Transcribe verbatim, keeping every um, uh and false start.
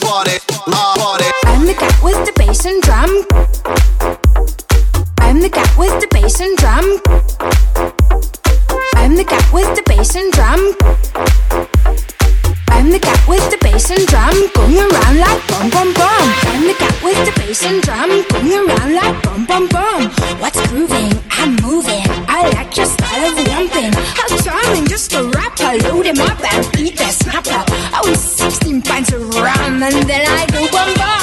party, love party. I'm the cat with the bass and drum. I'm the cat with the bass and drum. I'm the cat with the bass and drum. I'm the cat with the bass and drum, going around like bum bum bum. I'm the cat with the bass and drum, going around like bum bum bum. What's grooving? I'm moving. I like your style of lumping. How charming, just a rapper. Load him up and eat that snapper. I was sixteen pints of rum and then I go bum bum.